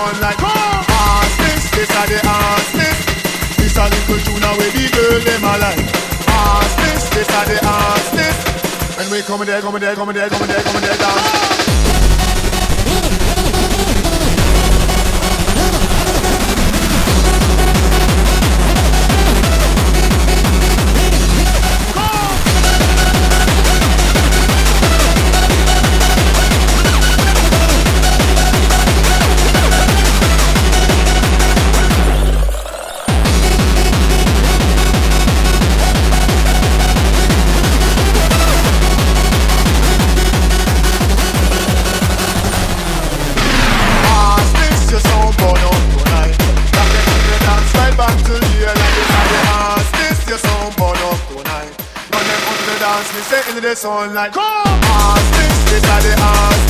sunlight. Ask this are the ask this. This a little tune where the girl them a like. Ask this are the ask this. And we come there down. Me say into the sunlight. Come, ask this are the ask